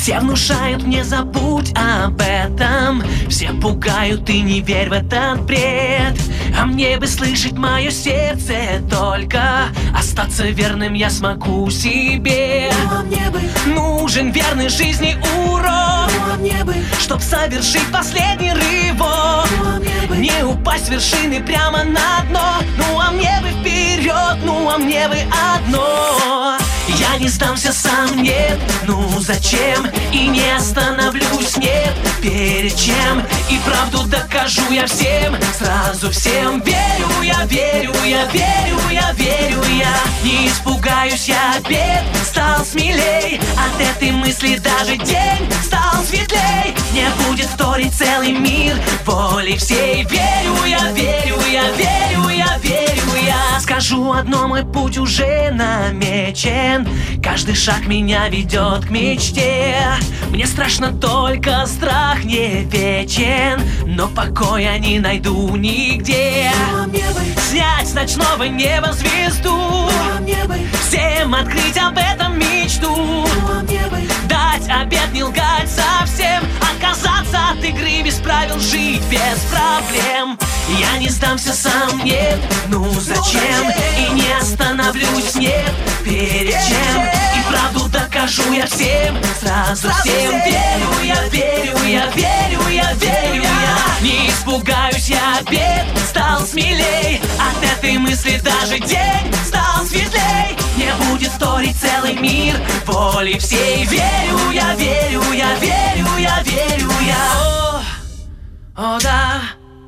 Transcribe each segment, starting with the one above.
Все внушают мне забудь об этом, все пугают и не верь в этот бред. А мне бы слышать мое сердце только, остаться верным я смогу себе. Ну а мне бы нужен верный жизни урок, ну а мне бы чтоб совершить последний рывок. ну а мне бы Не упасть с вершины прямо на дно. Ну а мне бы вперед, ну а мне бы одно. Я не сдамся сам, нет, ну зачем? И не остановлюсь, нет, перед чем? И правду докажу я всем, сразу всем. Верю я, верю я, верю я, верю я. Не испугаюсь я бед, стал смелей. От этой мысли даже день стал светлей. Мне будет вторить целый мир волей всей. Верю я, верю я, верю я, верю я. Скажу одно, мой путь уже намечен. Каждый шаг меня ведет к мечте. Мне страшно, только страх не вечен, но покоя не найду нигде. ну а мне бы Снять с ночного неба звезду, ну а мне бы всем открыть об этом мечту. ну а мне бы Дать обет не лгать совсем, отказаться от игры без правил, жить без проблем. Я не сдамся сам, нет, ну зачем? И не остановлюсь, нет, перед чем? И правду докажу я всем, сразу всем. Верю я, верю я, верю я, верю я. Не испугаюсь я бед, стал смелей. От этой мысли даже день стал светлей. Мне будет вторить целый мир волей всей. Верю я, верю я, верю я, верю я. О, да.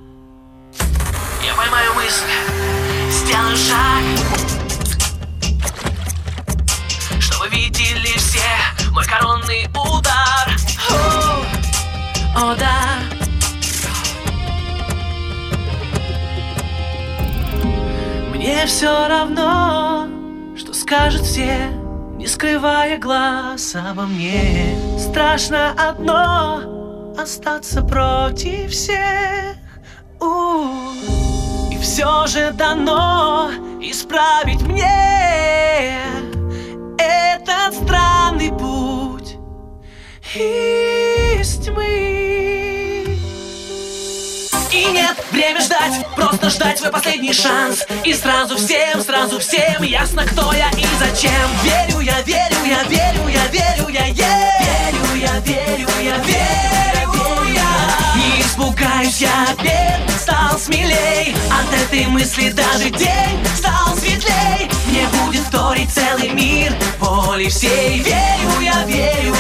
Я поймаю мысль, сделаю шаг, чтобы видели все мой коронный удар. О, да. Мне все равно, что скажут все, не скрывая глаз обо мне. Страшно одно — остаться против всех. И все же дано исправить мне этот странный путь из тьмы. И нет, время ждать, просто ждать свой последний шанс. И сразу всем ясно, кто я и зачем. Верю я, верю я, верю я, верю я, верю я, верю я, верю я. Не испугаюсь я бед, стал смелей. От этой мысли даже день стал светлей. Мне будет вторить целый мир волей всей. Верю я, верю